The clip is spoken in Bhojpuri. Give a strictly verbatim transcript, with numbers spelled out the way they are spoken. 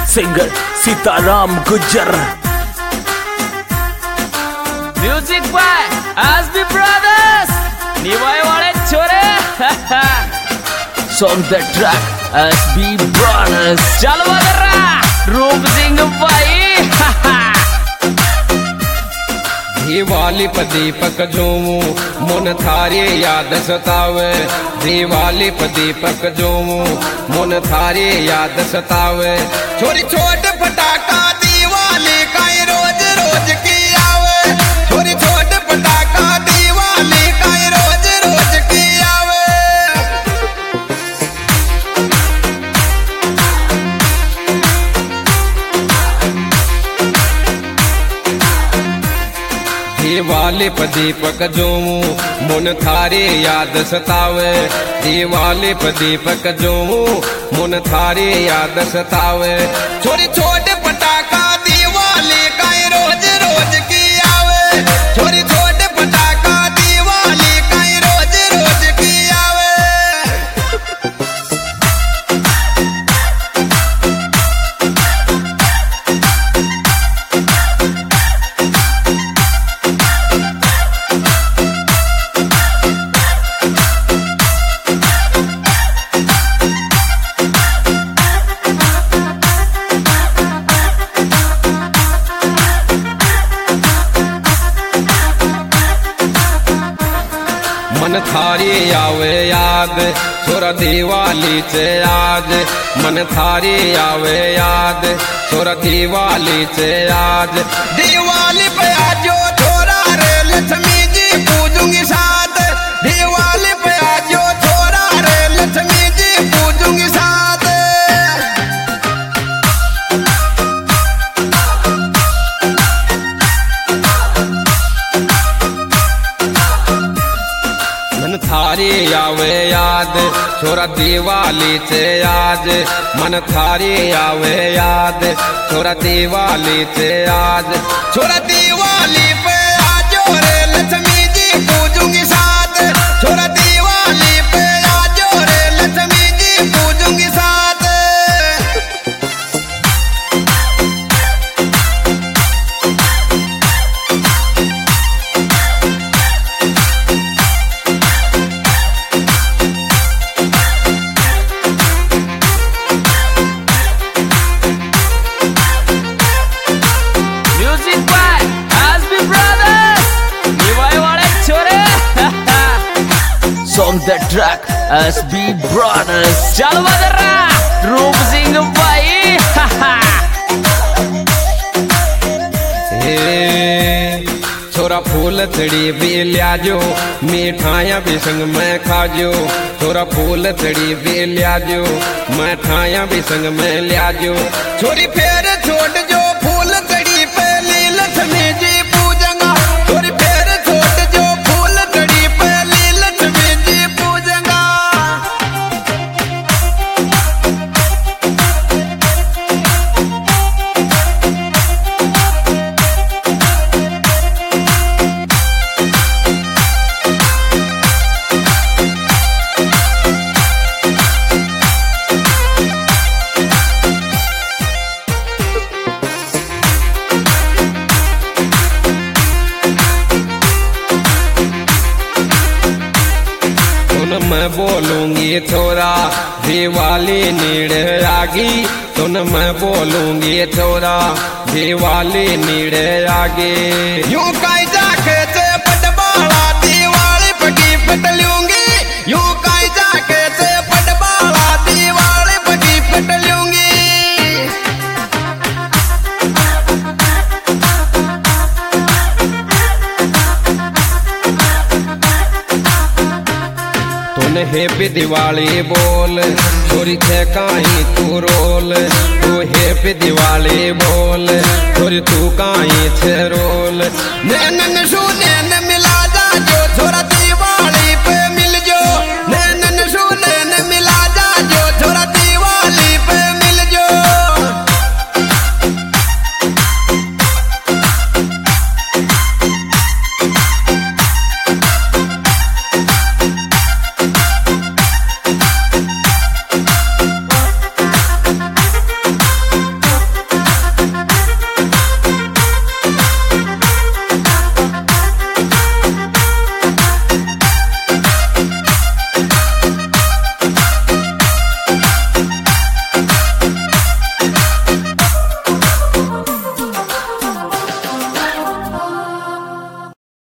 Singer Sitaram Gujjar. Music by SB brothers, निवाय वाले छोरे। Song the track SB brothers. चलो बदरा रूप सिंह भाई। दिवाली पर दीपक झूमू मन थारे याद सतावे। दिवाली पर दीपक झूमू मन थारे याद सतावे। छोरी छोट पटाखा दिवाली का रोज रोज की आवे। छोरी छोट पटाखा दिवाली का रोज रोज की आवे। दिवाली पर दीपक झूमू मन थारे याद सतावे। दिवाली पर दीपक झूमू मन थारे याद सतावे। छोरी छोट पटाखा दिवाली का रोज रोज की आवे। छोरी छोट पटाखा दिवाली का रोज रोज की आवे। मन थारी आवे याद छोरा दिवाली से आज। मन थारी आवे याद छोरा दिवाली से आज। दिवाली पे आजो छोरा रे लक्ष्मी जी पूजूंगी साथ। दिवाली पे आजो छोरा रे लक्ष्मी जी पूजूंगी साथ। मन थारी आवे याद छोरा दिवाली से आज। मन थारी आवे याद छोरा दिवाली से आज। छोरा दिवाली पे आजो रे लक्ष्मी जी पूजूंगी साथ। छोरा दिवाली पे आजो रे लक्ष्मी जी पूजूंगी साथ। Song the track SB brothers. चलो बदरा रूप सिंह भाई। छोरा फूल तड़ी भी लियाजो मिठाइयाँ भी संग में खाजो। छोरा फूल तड़ी भी लियाजो मिठाइयाँ भी संग में लियाजो। छोरी फेर छोड़ जो फूल तड़ी पे ली लक्ष्मी जी पूजंगा। छोरी फेर छोड़ जो फूल तड़ी पे ली लक्ष्मी जी पूजंगा। मैं बोलूंगी छोरा दिवाली नीड़े आगी। सुन मैं बोलूंगी छोरा दिवाली नीड़े आगे। यूं काई जाके से पटवाला दिवाली पटी पट लूंगी। यूं काई जाके से पटवाला दिवाली पटी पट लूंगी। हैप्पी दिवाली बोल छोरी थे काई तू रोल। तू हैप्पी दिवाली बोल छोरी तू काई थे रोल। नैनन सुने